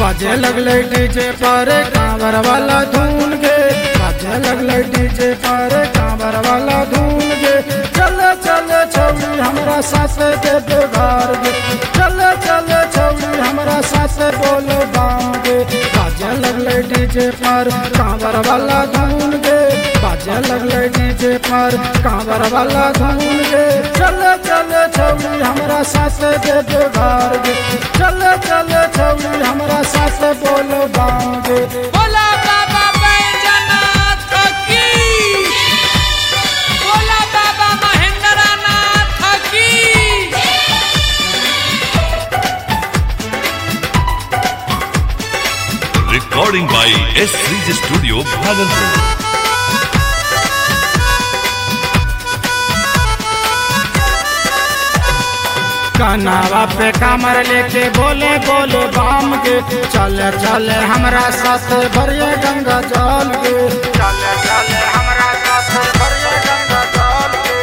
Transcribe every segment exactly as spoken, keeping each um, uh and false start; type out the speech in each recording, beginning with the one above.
बाजे लगले डीजे पर कांवर वाला धून गे, बाजे लगले डीजे पर कांवर वाला धून गे। चल चल छौरी हमरा साथ देव घर गे, चल चल छौरी हमरा साथ बोल बाम गे। बाजे लगले डीजे पर कांवर वाला धून गे, बाजे लगले डीजे पर कांवर वाला धून गे। चल चल छौरी हमरा साथ देव घर गे, चल चल छौरी हमरा साथ बोल बाम गे। बोला बाबा बैजनाथ की, बोला बाबा महेंद्रनाथ की। Recording by S three Studio, Bhagalpur. कनावा पे कमर लेके बोले बोले बाम गे। चल चल हमरा साथ भरिए गंगा जल गे, चल चल हमरा साथ भरिए गंगा जल गे।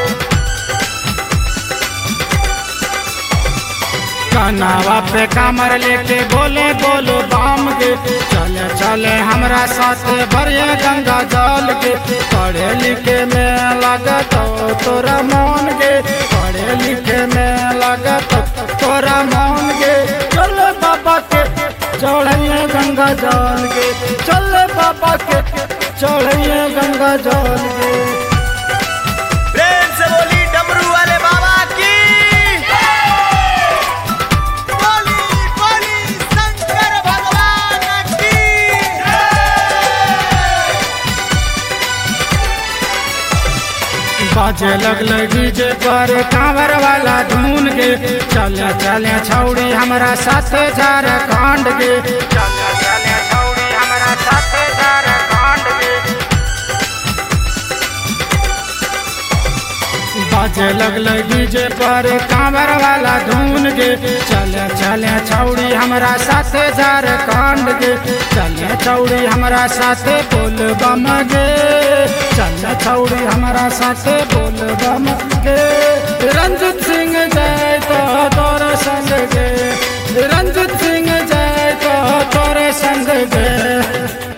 कनावा पे कमर लेके बोले बोले बाम गे। चल चल हमरा साथ भरिए गंगा जल गे। पढ़े लिखे में लागत तोरा मन गे, पढ़े लिखे में लागत तोरा मन गे। चल बाबा के चढ़िए गंगा जल गे, चल बाबा के चढ़िए गंगा जल गे। प्रेम से बोली डमरू वाले बाबा की, बोली बोली शंकर भगवान की। बाजे लगल डीजे पर कांवर वाला धून गे। चल चल छौड़ी हमरा साथ झारखंड गे, चल चल छौड़ी हमरा साथ झारखंड गे। बाजे लगल डीजे पर कांवर वाला धून गे। चल चल छौड़ी हमरा साथ झारखंड गे, चल छौड़ी हमरा साथ बोल बम गे। चल छौड़ी हमरा साथ बोल बम गे। रंजित सिंह जय तो तोरे संग गे, रंजित सिंह जय तो तोरे संग गे।